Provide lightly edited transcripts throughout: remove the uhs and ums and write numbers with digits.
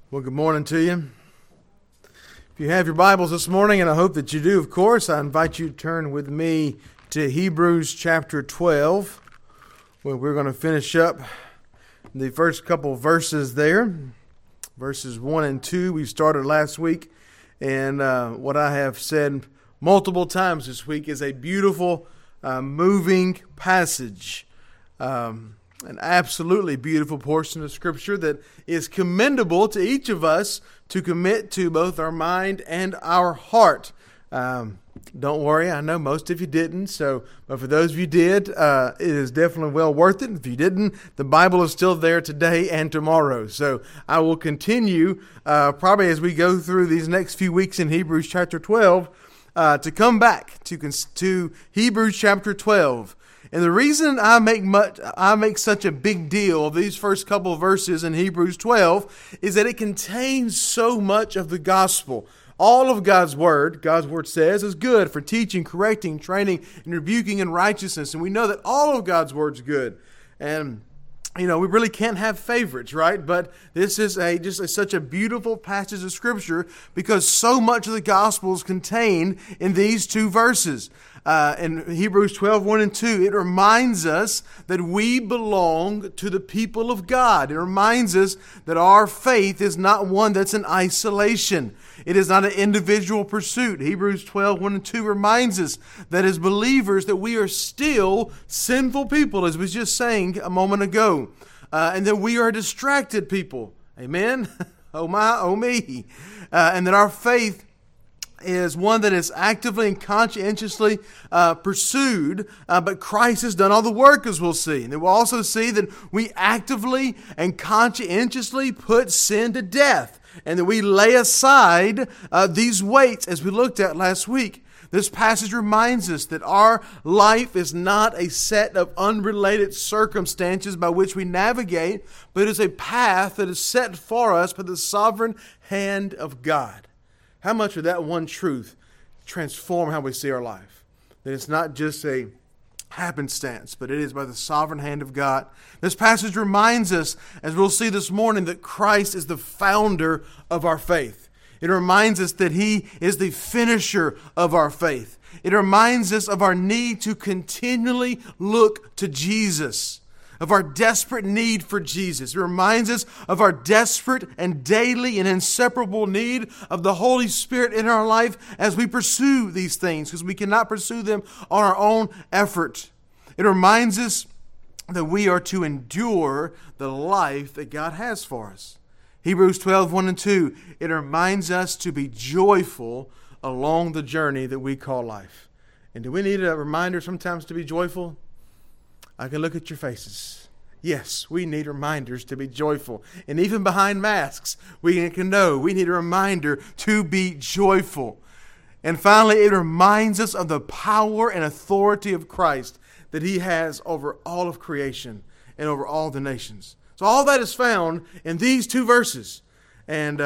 Well, good morning to you. If you have your Bibles this morning, and I hope that you do, of course, I invite you to turn with me to Hebrews chapter 12, where we're going to finish up the first couple of verses there. Verses 1 and 2 we started last week, and what I have said multiple times this week is a beautiful, moving passage. An absolutely beautiful portion of Scripture that is commendable to each of us to commit to both our mind and our heart. Don't worry, I know most of you didn't, but for those of you who did, it is definitely well worth it. If you didn't, the Bible is still there today and tomorrow. So I will continue, probably as we go through these next few weeks in Hebrews chapter 12, to come back to Hebrews chapter 12. And the reason I make such a big deal of these first couple of verses in Hebrews 12 is that it contains so much of the gospel. All of God's word says, is good for teaching, correcting, training, and rebuking in righteousness. And we know that all of God's word is good. And we really can't have favorites, right? But this is such a beautiful passage of Scripture because so much of the gospel is contained in these two verses. In Hebrews 12, 1 and 2, it reminds us that we belong to the people of God. It reminds us that our faith is not one that's in isolation. It is not an individual pursuit. Hebrews 12, 1 and 2 reminds us that as believers that we are still sinful people, as we was just saying a moment ago, and that we are distracted people. Amen? Oh my, oh me. And that our faith is one that is actively and conscientiously pursued, but Christ has done all the work, as we'll see. And then we'll also see that we actively and conscientiously put sin to death, and that we lay aside these weights, as we looked at last week. This passage reminds us that our life is not a set of unrelated circumstances by which we navigate, but is a path that is set for us by the sovereign hand of God. How much of that one truth transform how we see our life? That it's not just a happenstance, but it is by the sovereign hand of God. This passage reminds us, as we'll see this morning, that Christ is the founder of our faith. It reminds us that He is the finisher of our faith. It reminds us of our need to continually look to Jesus, of our desperate need for Jesus. It reminds us of our desperate and daily and inseparable need of the Holy Spirit in our life as we pursue these things, because we cannot pursue them on our own effort. It reminds us that we are to endure the life that God has for us. Hebrews 12, 1 and 2, it reminds us to be joyful along the journey that we call life. And do we need a reminder sometimes to be joyful? I can look at your faces. Yes, we need reminders to be joyful. And even behind masks, we can know we need a reminder to be joyful. And finally, it reminds us of the power and authority of Christ that He has over all of creation and over all the nations. So all that is found in these two verses. And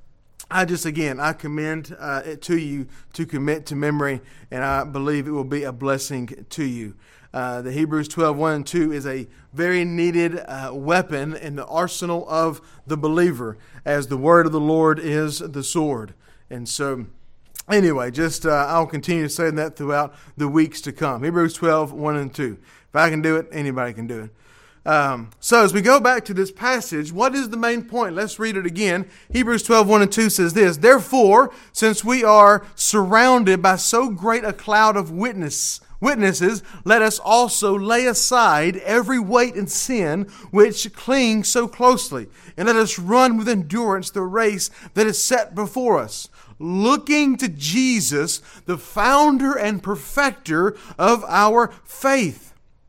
I commend it to you to commit to memory, and I believe it will be a blessing to you. The Hebrews 12, 1 and 2 is a very needed weapon in the arsenal of the believer, as the word of the Lord is the sword. And so, anyway, I'll continue saying that throughout the weeks to come. Hebrews 12, 1 and 2. If I can do it, anybody can do it. So as we go back to this passage, what is the main point? Let's read it again. Hebrews 12, 1 and 2 says this: Therefore, since we are surrounded by so great a cloud of witnesses, let us also lay aside every weight and sin which clings so closely, and let us run with endurance the race that is set before us, looking to Jesus, the founder and perfecter of our faith,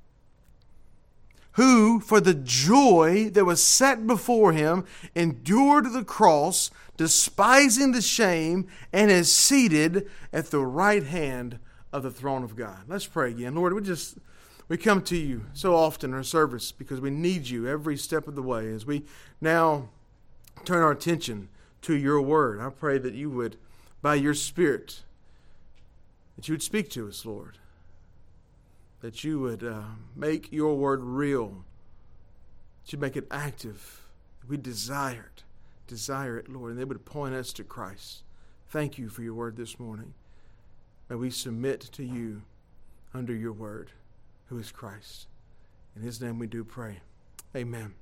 who, for the joy that was set before Him, endured the cross, despising the shame, and is seated at the right hand of the throne of God. Let's pray again. Lord, we come to You so often in our service because we need You every step of the way. As we now turn our attention to Your word, I pray that You would, by Your Spirit, that You would speak to us, Lord. That You would make Your word real. That You make it active. We desire it. desire it, Lord, and they would point us to Christ. Thank you for your word this morning. May we submit to you under your word, who is Christ. In his name we do pray. Amen.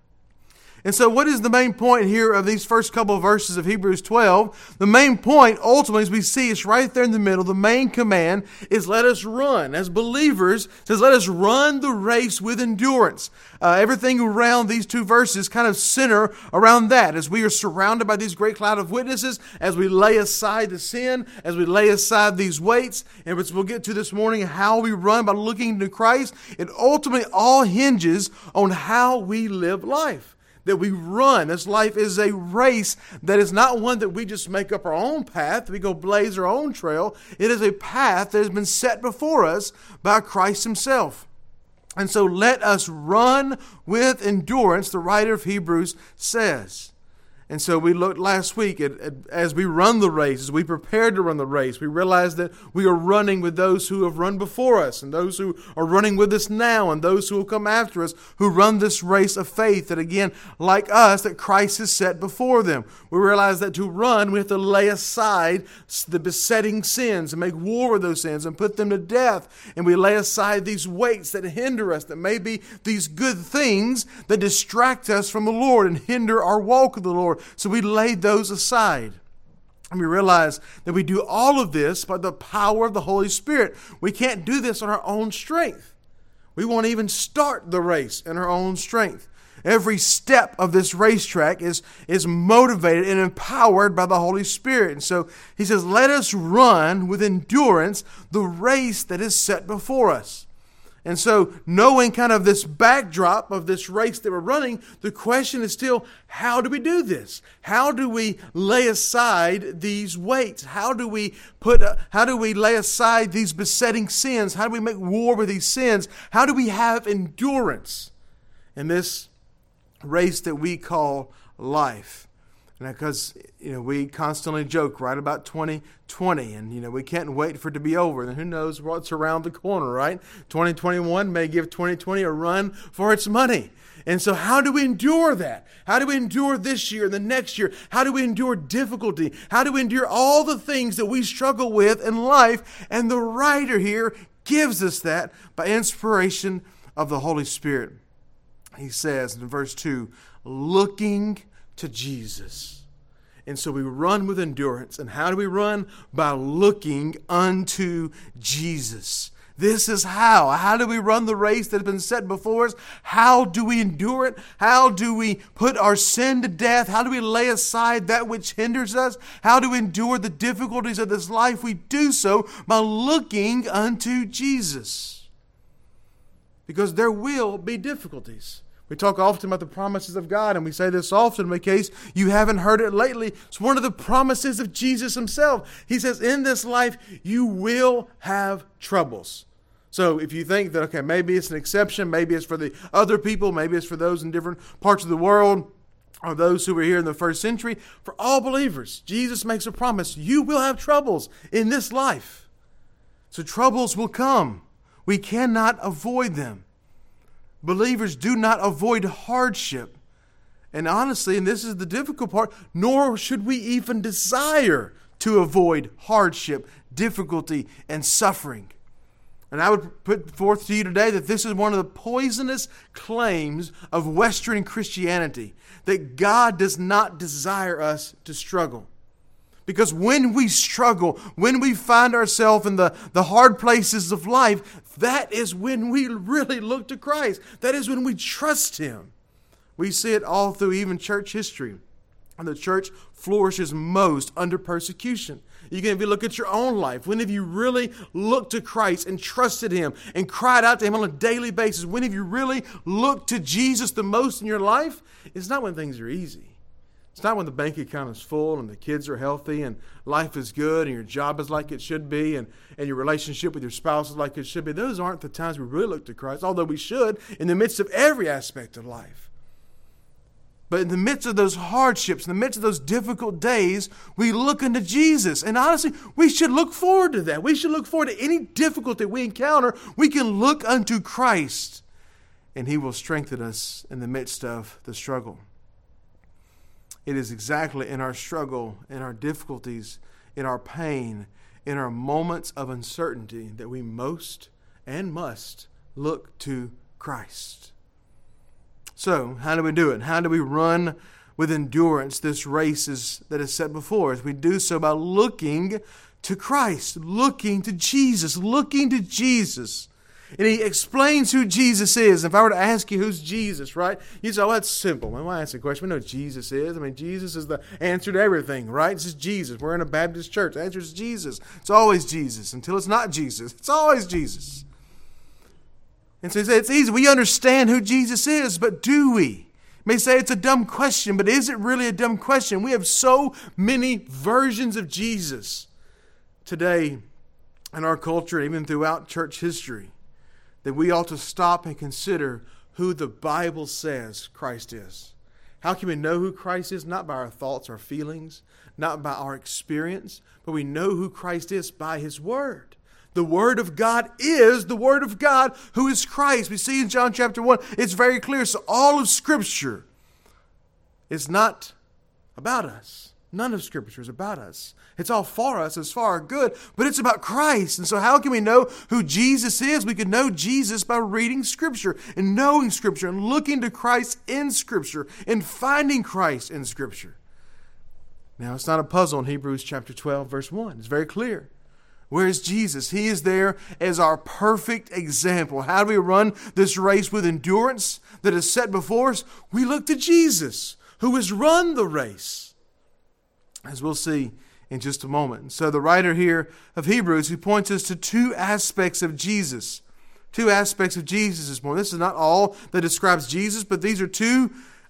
And so what is the main point here of these first couple of verses of Hebrews 12? The main point, ultimately, as we see, it's right there in the middle. The main command is let us run. As believers, it says let us run the race with endurance. Everything around these two verses kind of center around that. As we are surrounded by these great cloud of witnesses, as we lay aside the sin, as we lay aside these weights, and which we'll get to this morning, how we run by looking to Christ, it ultimately all hinges on how we live life. That we run. This life is a race that is not one that we just make up our own path. We go blaze our own trail. It is a path that has been set before us by Christ himself. And so let us run with endurance, the writer of Hebrews says. And so we looked last week at as we run the race, as we prepare to run the race, we realize that we are running with those who have run before us and those who are running with us now and those who will come after us who run this race of faith that, again, like us, that Christ has set before them. We realize that to run, we have to lay aside the besetting sins and make war with those sins and put them to death. And we lay aside these weights that hinder us, that may be these good things that distract us from the Lord and hinder our walk with the Lord. So we laid those aside. And we realize that we do all of this by the power of the Holy Spirit. We can't do this on our own strength. We won't even start the race in our own strength. Every step of this racetrack is motivated and empowered by the Holy Spirit. And so he says, let us run with endurance the race that is set before us. And so, knowing kind of this backdrop of this race that we're running, the question is still, how do we do this? How do we lay aside these weights? How do we lay aside these besetting sins? How do we make war with these sins? How do we have endurance in this race that we call life? Because, we constantly joke, right, about 2020, and, we can't wait for it to be over. And who knows what's around the corner, right? 2021 may give 2020 a run for its money. And so how do we endure that? How do we endure this year and the next year? How do we endure difficulty? How do we endure all the things that we struggle with in life? And the writer here gives us that by inspiration of the Holy Spirit. He says in verse 2, looking to Jesus. And so we run with endurance. And how do we run? By looking unto Jesus. This is how. How do we run the race that has been set before us? How do we endure it? How do we put our sin to death? How do we lay aside that which hinders us? How do we endure the difficulties of this life? We do so by looking unto Jesus. Because there will be difficulties. We talk often about the promises of God, and we say this often in case you haven't heard it lately. It's one of the promises of Jesus himself. He says, in this life, you will have troubles. So if you think that, okay, maybe it's an exception, maybe it's for the other people, maybe it's for those in different parts of the world, or those who were here in the first century, for all believers, Jesus makes a promise. You will have troubles in this life. So troubles will come. We cannot avoid them. Believers do not avoid hardship. And honestly, and this is the difficult part, nor should we even desire to avoid hardship, difficulty, and suffering. And I would put forth to you today that this is one of the poisonous claims of Western Christianity, that God does not desire us to struggle. Because when we struggle, when we find ourselves in the hard places of life, that is when we really look to Christ. That is when we trust Him. We see it all through even church history. And the church flourishes most under persecution. You can even look at your own life. When have you really looked to Christ and trusted Him and cried out to Him on a daily basis? When have you really looked to Jesus the most in your life? It's not when things are easy. It's not when the bank account is full and the kids are healthy and life is good and your job is like it should be and your relationship with your spouse is like it should be. Those aren't the times we really look to Christ, although we should in the midst of every aspect of life. But in the midst of those hardships, in the midst of those difficult days, we look unto Jesus. And honestly, we should look forward to that. We should look forward to any difficulty we encounter. We can look unto Christ, and He will strengthen us in the midst of the struggle. It is exactly in our struggle, in our difficulties, in our pain, in our moments of uncertainty that we most and must look to Christ. So, how do we do it? How do we run with endurance this race that is set before us? We do so by looking to Christ, looking to Jesus, looking to Jesus. And he explains who Jesus is. If I were to ask you who's Jesus, right? You'd say, oh, that's simple. Man, why ask the question? We know who Jesus is. I mean, Jesus is the answer to everything, right? This is Jesus. We're in a Baptist church. The answer is Jesus. It's always Jesus. Until it's not Jesus, it's always Jesus. And so he said, it's easy. We understand who Jesus is, but do we? You may say it's a dumb question, but is it really a dumb question? We have so many versions of Jesus today in our culture, even throughout church history, that we ought to stop and consider who the Bible says Christ is. How can we know who Christ is? Not by our thoughts or feelings, not by our experience, but we know who Christ is by His Word. The Word of God is the Word of God, who is Christ. We see in John chapter 1, it's very clear. So all of Scripture is not about us. None of Scripture is about us. It's all for us, it's for our good, but it's about Christ. And so how can we know who Jesus is? We can know Jesus by reading Scripture and knowing Scripture and looking to Christ in Scripture and finding Christ in Scripture. Now, it's not a puzzle in Hebrews chapter 12, verse 1. It's very clear. Where is Jesus? He is there as our perfect example. How do we run this race with endurance that is set before us? We look to Jesus, who has run the race, as we'll see in just a moment. So the writer here of Hebrews, he points us to two aspects of Jesus. Two aspects of Jesus this morning. This is not all that describes Jesus, but these are two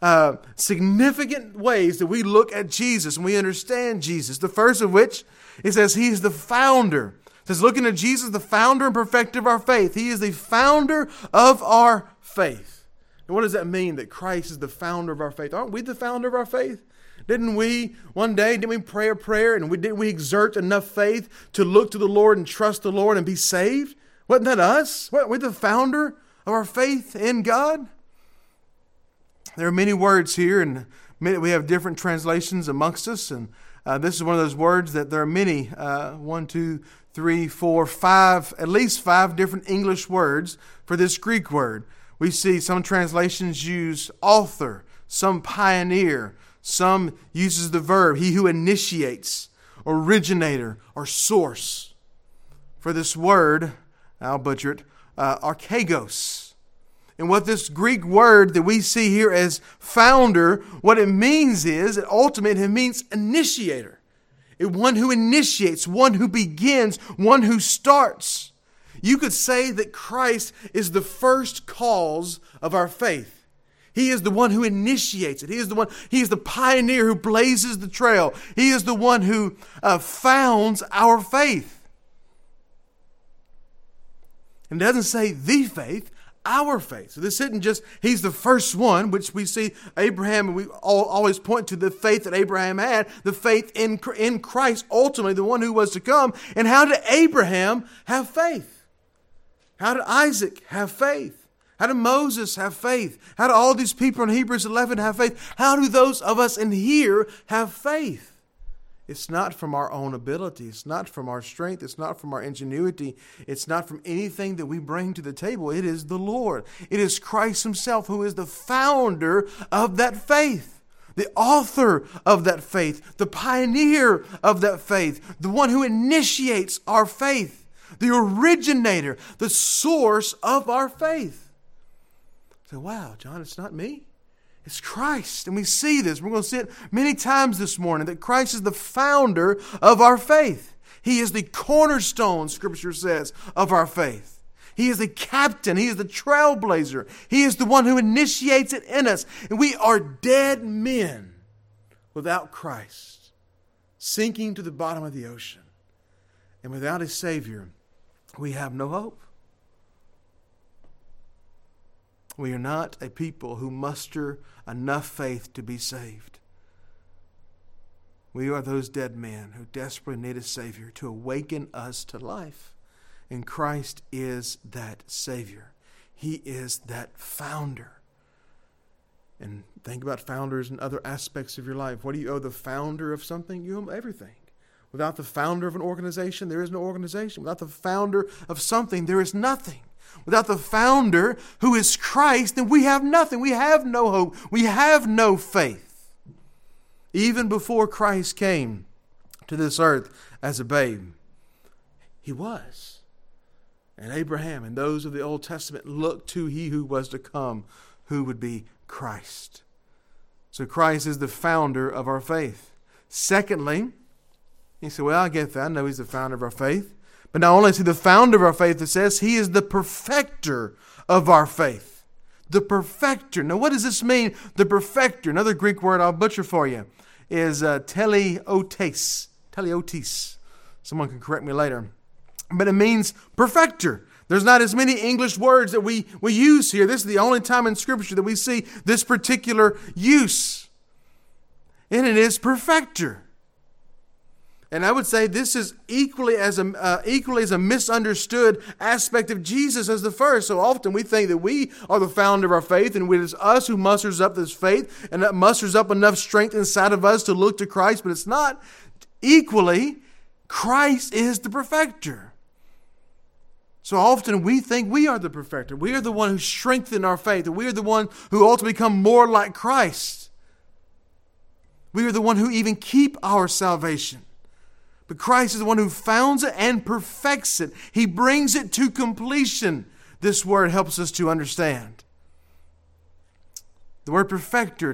significant ways that we look at Jesus and we understand Jesus. The first of which is as He is the founder. It says looking at Jesus, the founder and perfecter of our faith. He is the founder of our faith. And what does that mean, that Christ is the founder of our faith? Aren't we the founder of our faith? Didn't we pray a prayer and didn't we exert enough faith to look to the Lord and trust the Lord and be saved? Wasn't that us? We're the founder of our faith in God. There are many words here, and we have different translations amongst us, and this is one of those words that there are many, 1, 2, 3, 4, 5, at least 5 different English words for this Greek word. We see some translations use author, some pioneer, some uses the verb, he who initiates, originator, or source. For this word, I'll butcher it, archegos. And what this Greek word that we see here as founder, what it means is, ultimately it means initiator. One who initiates, one who begins, one who starts. You could say that Christ is the first cause of our faith. He is the one who initiates it. He is the pioneer who blazes the trail. He is the one who founds our faith. And it doesn't say the faith, our faith. So this isn't just, He's the first one, which we see Abraham, and we always point to the faith that Abraham had, the faith in Christ, ultimately the one who was to come. And how did Abraham have faith? How did Isaac have faith? How did Moses have faith? How do all these people in Hebrews 11 have faith? How do those of us in here have faith? It's not from our own ability. It's not from our strength. It's not from our ingenuity. It's not from anything that we bring to the table. It is the Lord. It is Christ Himself who is the founder of that faith, the author of that faith, the pioneer of that faith, the one who initiates our faith, the originator, the source of our faith. So, wow, John, it's not me. It's Christ. And we see this. We're going to see it many times this morning, that Christ is the founder of our faith. He is the cornerstone, Scripture says, of our faith. He is the captain. He is the trailblazer. He is the one who initiates it in us. And we are dead men without Christ, sinking to the bottom of the ocean. And without a Savior, we have no hope. We are not a people who muster enough faith to be saved. We are those dead men who desperately need a Savior to awaken us to life. And Christ is that Savior. He is that founder. And think about founders and other aspects of your life. What do you owe the founder of something? You owe them everything. Without the founder of an organization, there is no organization. Without the founder of something, there is nothing. Without the founder, who is Christ, then we have nothing. We have no hope. We have no faith. Even before Christ came to this earth as a babe, he was. And Abraham and those of the Old Testament looked to he who was to come, who would be Christ. So Christ is the founder of our faith. Secondly, you say, well, I get that. I know he's the founder of our faith. But not only is he the founder of our faith, it says he is the perfecter of our faith. The perfecter. Now, what does this mean, the perfecter? Another Greek word I'll butcher for you is teleotes. Teleotes. Someone can correct me later. But it means perfecter. There's not as many English words that we use here. This is the only time in Scripture that we see this particular use. And it is perfecter. And I would say this is equally as a misunderstood aspect of Jesus as the first. So often we think that we are the founder of our faith, and it is us who musters up this faith, and that musters up enough strength inside of us to look to Christ, but it's not. Equally, Christ is the perfecter. So often we think we are the perfecter. We are the one who strengthens our faith. We are the one who ultimately become more like Christ. We are the one who even keep our salvation. But Christ is the one who founds it and perfects it. He brings it to completion. This word helps us to understand. The word perfecter,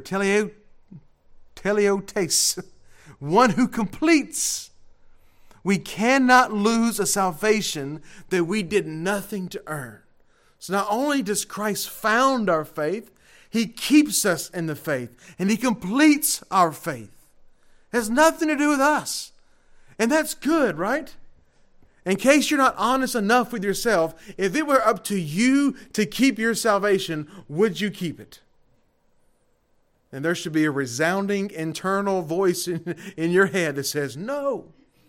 teleotes, one who completes. We cannot lose a salvation that we did nothing to earn. So not only does Christ found our faith, he keeps us in the faith, and he completes our faith. It has nothing to do with us. And that's good, right? In case you're not honest enough with yourself, if it were up to you to keep your salvation, would you keep it? And there should be a resounding internal voice in your head that says, no.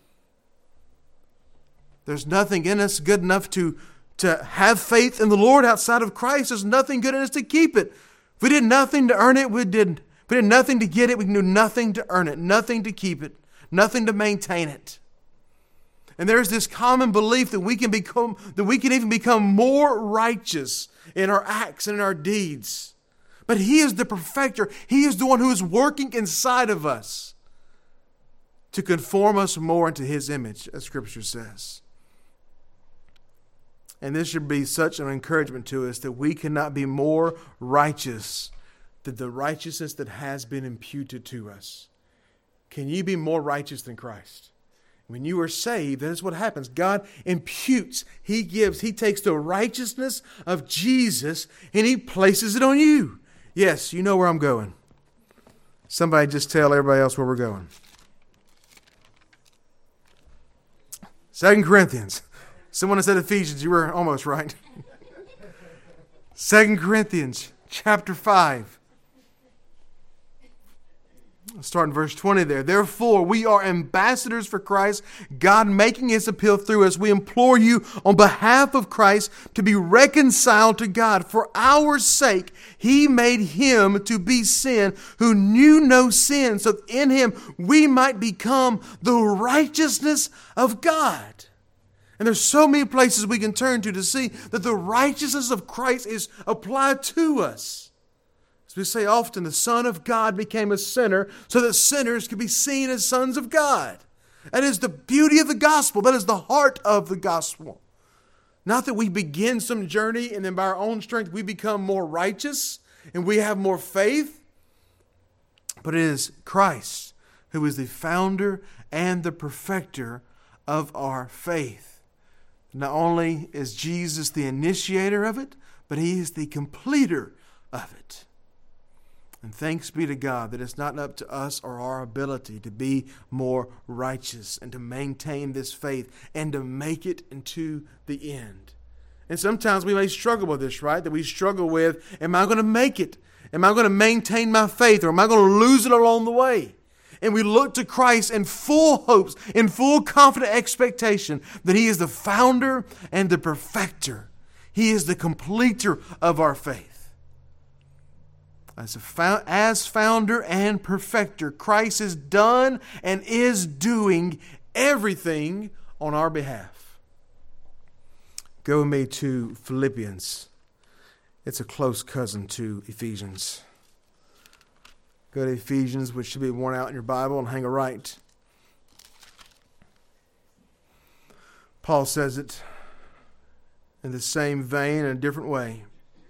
There's nothing in us good enough to have faith in the Lord outside of Christ. There's nothing good in us to keep it. If we did nothing to earn it, we did nothing to get it. We can do nothing to earn it, nothing to keep it. Nothing to maintain it. And there's this common belief that we can even become more righteous in our acts and in our deeds. But he is the perfecter. He is the one who is working inside of us to conform us more into his image, as Scripture says. And this should be such an encouragement to us that we cannot be more righteous than the righteousness that has been imputed to us. Can you be more righteous than Christ? When you are saved, that is what happens. God imputes, he gives, he takes the righteousness of Jesus and he places it on you. Yes, you know where I'm going. Somebody just tell everybody else where we're going. 2 Corinthians. Someone said Ephesians. You were almost right. 2 Corinthians chapter 5. Start in verse 20 there. Therefore, we are ambassadors for Christ, God making his appeal through us. We implore you on behalf of Christ to be reconciled to God. For our sake, he made him to be sin who knew no sin, so that in him we might become the righteousness of God. And there's so many places we can turn to see that the righteousness of Christ is applied to us. As we say often, the Son of God became a sinner so that sinners could be seen as sons of God. That is the beauty of the gospel. That is the heart of the gospel. Not that we begin some journey and then by our own strength we become more righteous and we have more faith. But it is Christ who is the founder and the perfecter of our faith. Not only is Jesus the initiator of it, but he is the completer of it. And thanks be to God that it's not up to us or our ability to be more righteous and to maintain this faith and to make it into the end. And sometimes we may struggle with this, right? That we struggle with, am I going to make it? Am I going to maintain my faith, or am I going to lose it along the way? And we look to Christ in full hopes, in full confident expectation that he is the founder and the perfecter. He is the completer of our faith. As founder and perfecter, Christ has done and is doing everything on our behalf. Go with me to Philippians. It's a close cousin to Ephesians. Go to Ephesians, which should be worn out in your Bible, and hang a right. Paul says it in the same vein in a different way.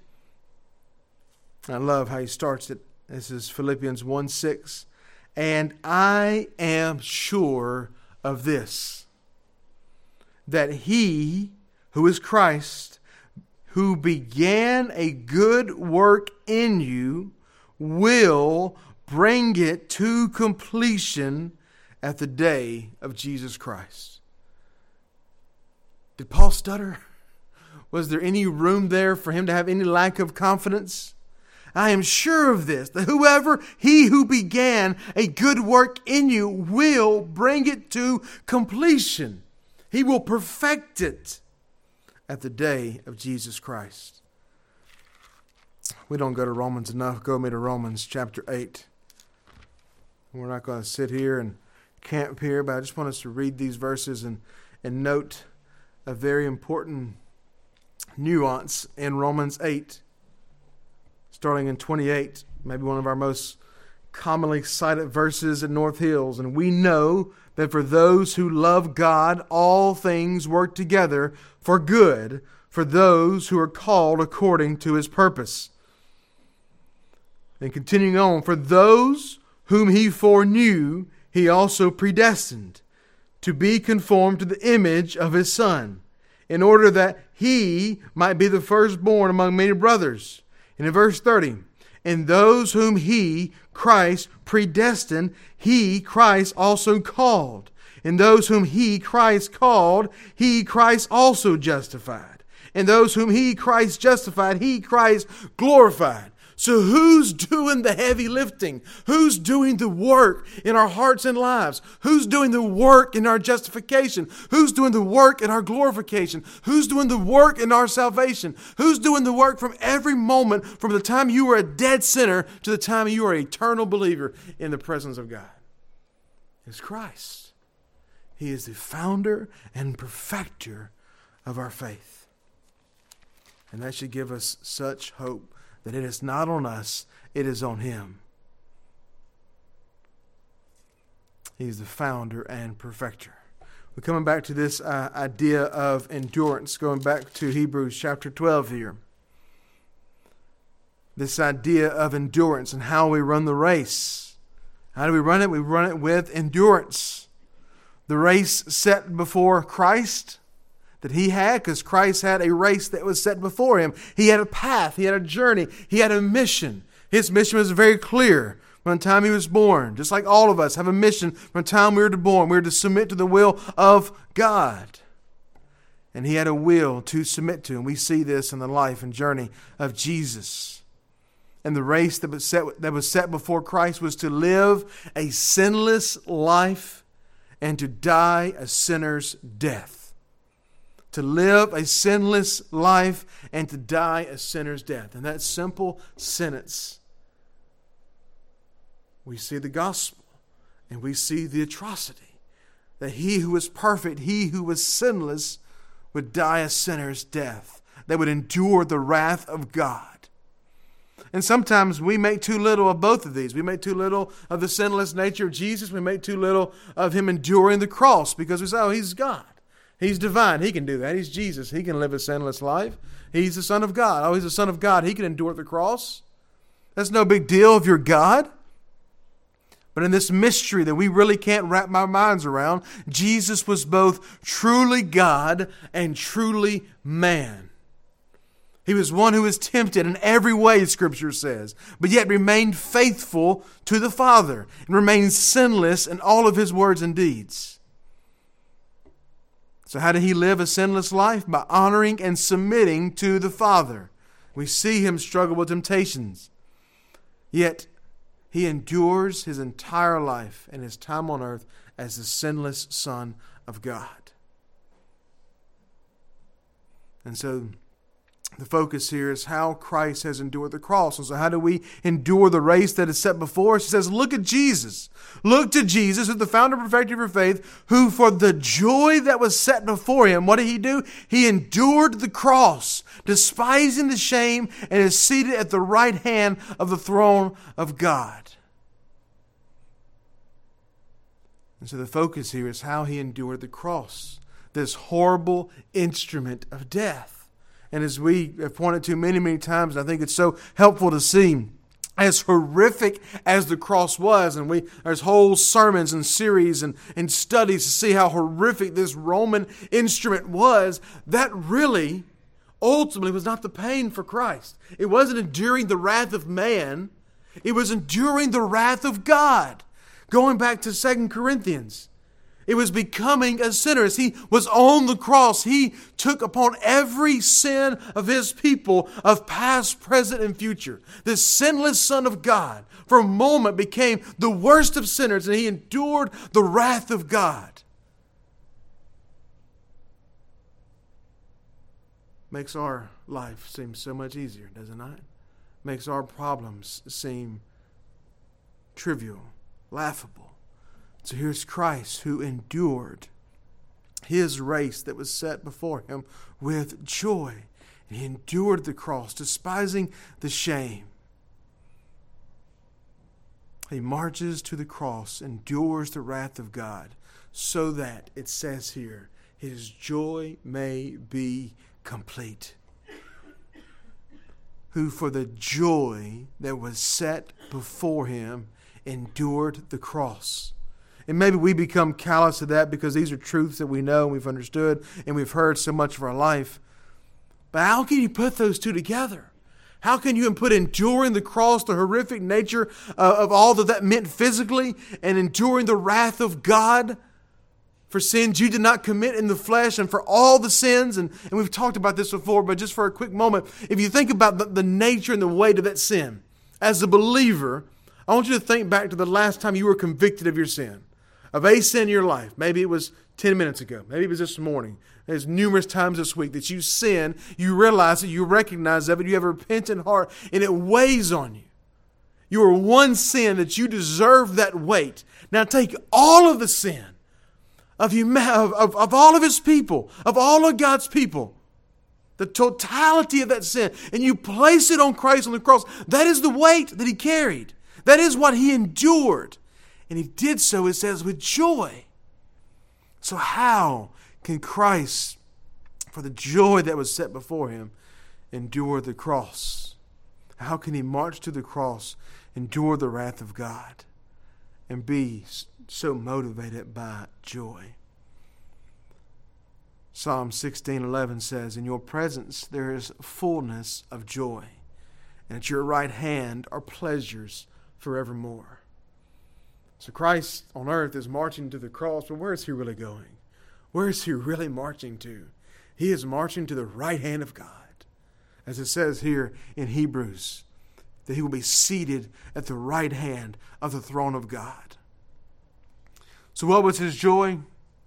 I love how he starts it. This is Philippians 1:6. And I am sure of this, that he who is Christ, who began a good work in you, will bring it to completion at the day of Jesus Christ. Did Paul stutter? Was there any room there for him to have any lack of confidence? I am sure of this, that he who began a good work in you will bring it to completion. He will perfect it at the day of Jesus Christ. We don't go to Romans enough. Go with me to Romans chapter 8. We're not going to sit here and camp here, but I just want us to read these verses and note a very important nuance in Romans 8. Starting in 28, maybe one of our most commonly cited verses at North Hills. And we know that for those who love God, all things work together for good, for those who are called according to His purpose. And continuing on, for those whom He foreknew, He also predestined to be conformed to the image of His Son, in order that He might be the firstborn among many brothers. And in verse 30, and those whom He, Christ, predestined, He, Christ, also called. And those whom He, Christ, called, He, Christ, also justified. And those whom He, Christ, justified, He, Christ, glorified. So who's doing the heavy lifting? Who's doing the work in our hearts and lives? Who's doing the work in our justification? Who's doing the work in our glorification? Who's doing the work in our salvation? Who's doing the work from every moment, from the time you were a dead sinner to the time you are an eternal believer in the presence of God? It's Christ. He is the founder and perfecter of our faith. And that should give us such hope that it is not on us, it is on Him. He's the founder and perfecter. We're coming back to this idea of endurance, going back to Hebrews chapter 12 here. This idea of endurance and how we run the race. How do we run it? We run it with endurance. The race set before Christ that He had, because Christ had a race that was set before Him. He had a path. He had a journey. He had a mission. His mission was very clear from the time He was born. Just like all of us have a mission from the time we were born. We were to submit to the will of God. And He had a will to submit to. And we see this in the life and journey of Jesus. And the race that was set before Christ was to live a sinless life and to die a sinner's death. To live a sinless life and to die a sinner's death. In that simple sentence, we see the gospel and we see the atrocity. That He who was perfect, He who was sinless, would die a sinner's death. They would endure the wrath of God. And sometimes we make too little of both of these. We make too little of the sinless nature of Jesus. We make too little of Him enduring the cross because we say, oh, He's God. He's divine. He can do that. He's Jesus. He can live a sinless life. He's the Son of God. Oh, He's the Son of God. He can endure the cross. That's no big deal if you're God. But in this mystery that we really can't wrap our minds around, Jesus was both truly God and truly man. He was one who was tempted in every way, Scripture says, but yet remained faithful to the Father and remained sinless in all of His words and deeds. So how did He live a sinless life? By honoring and submitting to the Father. We see Him struggle with temptations. Yet He endures His entire life and His time on earth as the sinless Son of God. And so The focus here is how Christ has endured the cross. And so how do we endure the race that is set before us? He says, look at Jesus. Look to Jesus, who's the founder and perfecter of your faith, who for the joy that was set before him, what did he do? He endured the cross, despising the shame, and is seated at the right hand of the throne of God. And so the focus here is how he endured the cross, this horrible instrument of death. And as we have pointed to many, many times, I think it's so helpful to see, as horrific as the cross was, and there's whole sermons and series and studies to see how horrific this Roman instrument was, that really, ultimately, was not the pain for Christ. It wasn't enduring the wrath of man. It was enduring the wrath of God. Going back to 2 Corinthians. It was becoming a sinner. As he was on the cross, he took upon every sin of his people of past, present, and future. The sinless Son of God, for a moment, became the worst of sinners, and he endured the wrath of God. Makes our life seem so much easier, does it not? Makes our problems seem trivial, laughable. So here's Christ who endured his race that was set before him with joy. And he endured the cross, despising the shame. He marches to the cross, endures the wrath of God, so that, it says here, his joy may be complete. Who for the joy that was set before him endured the cross. And maybe we become callous to that because these are truths that we know and we've understood and we've heard so much of our life. But how can you put those two together? How can you put enduring the cross, the horrific nature of all that meant physically, and enduring the wrath of God for sins you did not commit in the flesh and for all the sins? And we've talked about this before, but just for a quick moment, if you think about the nature and the weight of that sin, as a believer, I want you to think back to the last time you were convicted of your sin. Of a sin in your life. Maybe it was 10 minutes ago. Maybe it was this morning. There's numerous times this week that you sin, you realize it, you recognize of it, you have a repentant heart, and it weighs on you. You are one sin that you deserve that weight. Now take all of the sin of all of his people, of all of God's people, the totality of that sin, and you place it on Christ on the cross. That is the weight that he carried. That is what he endured. And he did so, it says, with joy. So how can Christ, for the joy that was set before him, endure the cross? How can he march to the cross, endure the wrath of God, and be so motivated by joy? Psalm 16:11 says, in your presence there is fullness of joy, and at your right hand are pleasures forevermore. So Christ on earth is marching to the cross, but where is he really going? Where is he really marching to? He is marching to the right hand of God. As it says here in Hebrews, that he will be seated at the right hand of the throne of God. So what was his joy?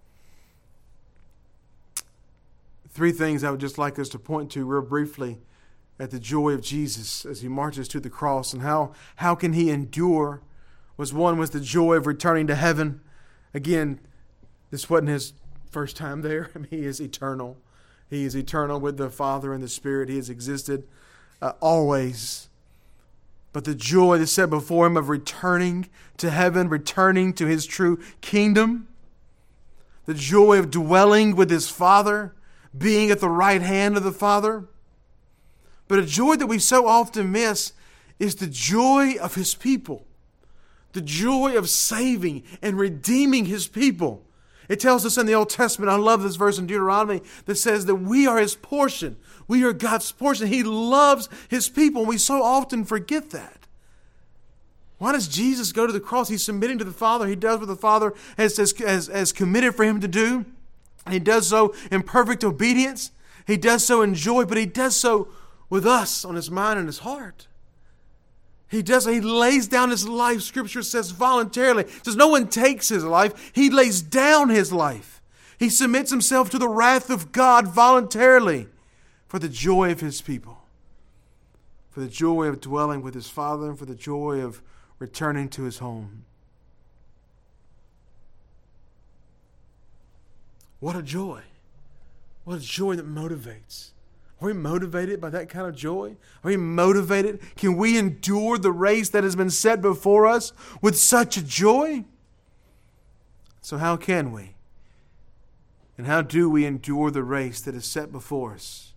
Three things I would just like us to point to real briefly at the joy of Jesus as he marches to the cross, and how can he endure. One was the joy of returning to heaven. Again, this wasn't his first time there. I mean, he is eternal. He is eternal with the Father and the Spirit. He has existed always. But the joy that's set before him of returning to heaven, returning to his true kingdom, the joy of dwelling with his Father, being at the right hand of the Father. But a joy that we so often miss is the joy of his people. The joy of saving and redeeming his people. It tells us in the Old Testament, I love this verse in Deuteronomy, that says that we are his portion. We are God's portion. He loves his people, and we so often forget that. Why does Jesus go to the cross? He's submitting to the Father. He does what the Father has committed for him to do. He does so in perfect obedience. He does so in joy, but he does so with us on his mind and his heart. He lays down his life, Scripture says, voluntarily. It says no one takes his life. He lays down his life. He submits himself to the wrath of God voluntarily for the joy of his people, for the joy of dwelling with his Father, and for the joy of returning to his home. What a joy. What a joy that motivates. Are we motivated by that kind of joy? Are we motivated? Can we endure the race that has been set before us with such a joy? So how can we? And how do we endure the race that is set before us?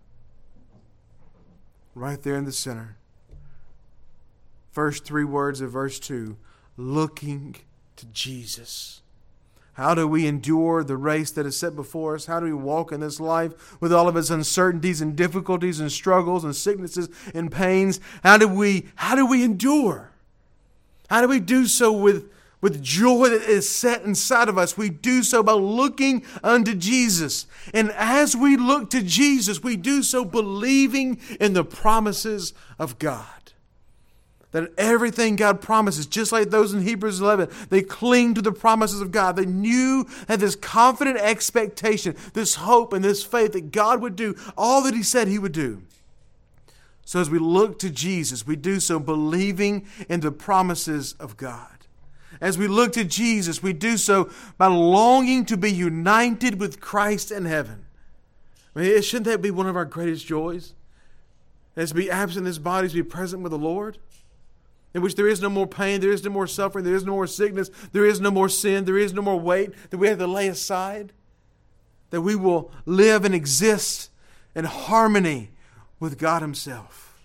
Right there in the center. First 3 words of verse 2. Looking to Jesus. How do we endure the race that is set before us? How do we walk in this life with all of its uncertainties and difficulties and struggles and sicknesses and pains? How do we endure? How do we do so with joy that is set inside of us? We do so by looking unto Jesus. And as we look to Jesus, we do so believing in the promises of God. That everything God promises, just like those in Hebrews 11, they cling to the promises of God. They knew, had this confident expectation, this hope and this faith that God would do all that He said He would do. So as we look to Jesus, we do so believing in the promises of God. As we look to Jesus, we do so by longing to be united with Christ in heaven. I mean, shouldn't that be one of our greatest joys? As to be absent in this body, to be present with the Lord? In which there is no more pain, there is no more suffering, there is no more sickness, there is no more sin, there is no more weight that we have to lay aside. That we will live and exist in harmony with God Himself.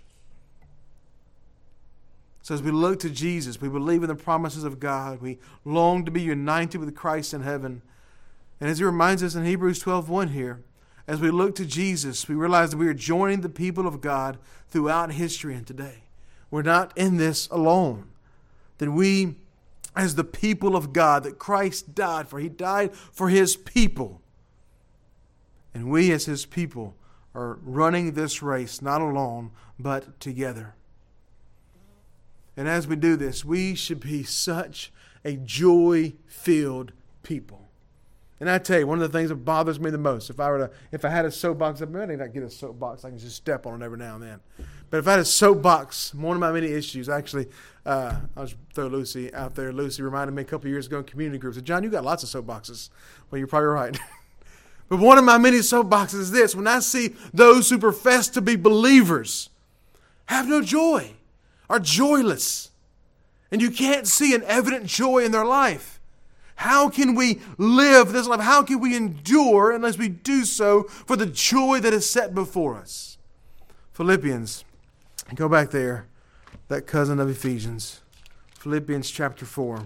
So as we look to Jesus, we believe in the promises of God. We long to be united with Christ in heaven. And as He reminds us in Hebrews 12:1 here, as we look to Jesus, we realize that we are joining the people of God throughout history and today. We're not in this alone. That we, as the people of God, that Christ died for. He died for His people. And we as His people are running this race, not alone, but together. And as we do this, we should be such a joy-filled people. And I tell you, one of the things that bothers me the most, if I had a soapbox, I may not get a soapbox, I can just step on it every now and then. But if I had a soapbox, one of my many issues, actually, I'll just throw Lucy out there. Lucy reminded me a couple of years ago in community groups, said, John, you got lots of soapboxes. Well, you're probably right. But one of my many soapboxes is this: when I see those who profess to be believers have no joy, are joyless, and you can't see an evident joy in their life. How can we live this life? How can we endure unless we do so for the joy that is set before us? Philippians, go back there, that cousin of Ephesians. Philippians chapter 4.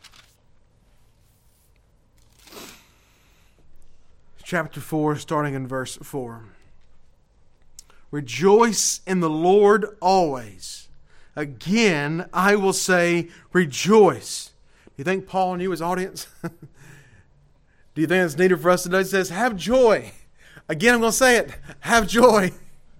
Chapter 4, starting in verse 4. Rejoice in the Lord always. Again, I will say, rejoice. You think Paul knew his audience? Do you think it's needed for us today? It says, have joy. Again, I'm going to say it. Have joy.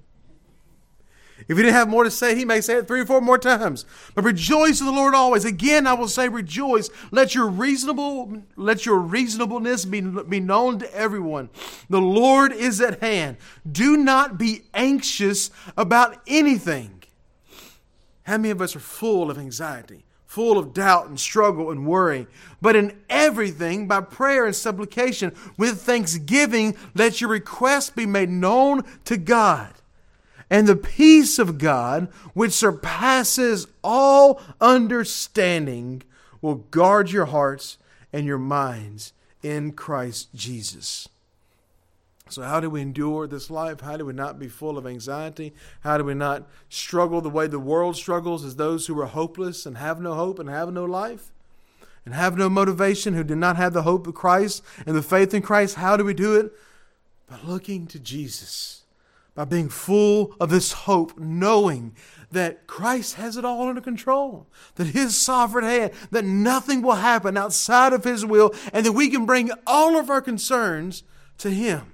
If he didn't have more to say, he may say it 3 or 4 more times. But rejoice in the Lord always. Again, I will say rejoice. Let your reasonableness be known to everyone. The Lord is at hand. Do not be anxious about anything. How many of us are full of anxiety? Full of doubt and struggle and worry. But in everything, by prayer and supplication, with thanksgiving, let your requests be made known to God. And the peace of God, which surpasses all understanding, will guard your hearts and your minds in Christ Jesus. So how do we endure this life? How do we not be full of anxiety? How do we not struggle the way the world struggles as those who are hopeless and have no hope and have no life and have no motivation, who do not have the hope of Christ and the faith in Christ? How do we do it? By looking to Jesus, by being full of this hope, knowing that Christ has it all under control, that His sovereign hand, that nothing will happen outside of His will, and that we can bring all of our concerns to Him.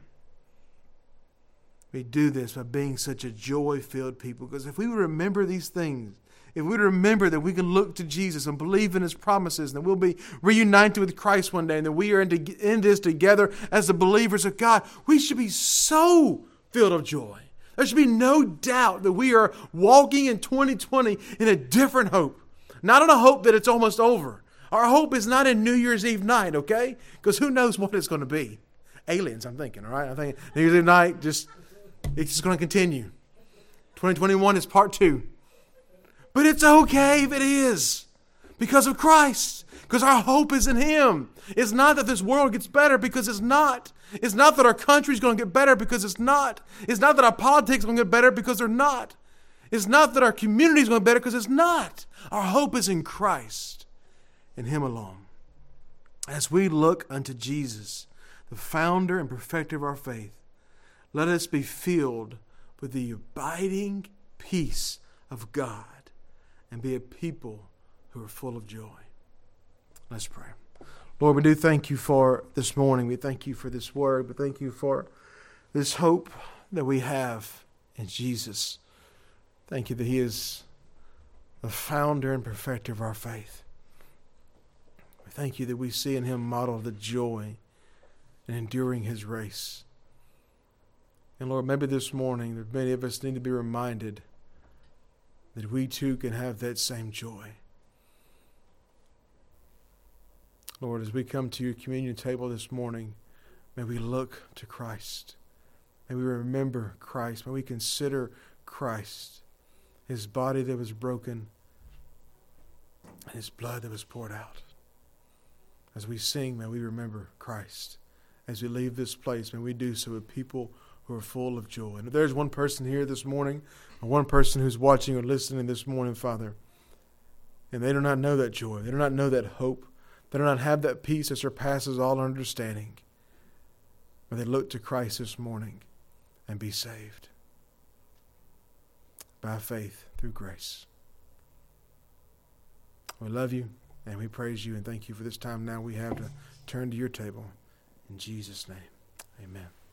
We do this by being such a joy-filled people. Because if we would remember these things, if we would remember that we can look to Jesus and believe in His promises, and that we'll be reunited with Christ one day, and that we are in this together as the believers of God, we should be so filled of joy. There should be no doubt that we are walking in 2020 in a different hope. Not in a hope that it's almost over. Our hope is not in New Year's Eve night, okay? Because who knows what it's going to be. Aliens, I'm thinking, all right? I think New Year's Eve night, it's just going to continue. 2021 is part 2. But it's okay if it is. Because of Christ. Because our hope is in Him. It's not that this world gets better, because it's not. It's not that our country's going to get better, because it's not. It's not that our politics is going to get better, because they're not. It's not that our community is going to get better, because it's not. Our hope is in Christ, in Him alone. As we look unto Jesus, the founder and perfecter of our faith, let us be filled with the abiding peace of God and be a people who are full of joy. Let's pray. Lord, we do thank You for this morning. We thank You for this word. We thank You for this hope that we have in Jesus. Thank You that He is the founder and perfecter of our faith. We thank You that we see in Him model the joy in enduring His race. And Lord, maybe this morning that many of us need to be reminded that we too can have that same joy. Lord, as we come to Your communion table this morning, may we look to Christ. May we remember Christ. May we consider Christ, His body that was broken, and His blood that was poured out. As we sing, may we remember Christ. As we leave this place, may we do so with people who are full of joy. And if there's one person here this morning, or one person who's watching or listening this morning, Father, and they do not know that joy, they do not know that hope, they do not have that peace that surpasses all understanding, may they look to Christ this morning and be saved by faith through grace. We love You and we praise You and thank You for this time now we have to turn to Your table. In Jesus' name, amen.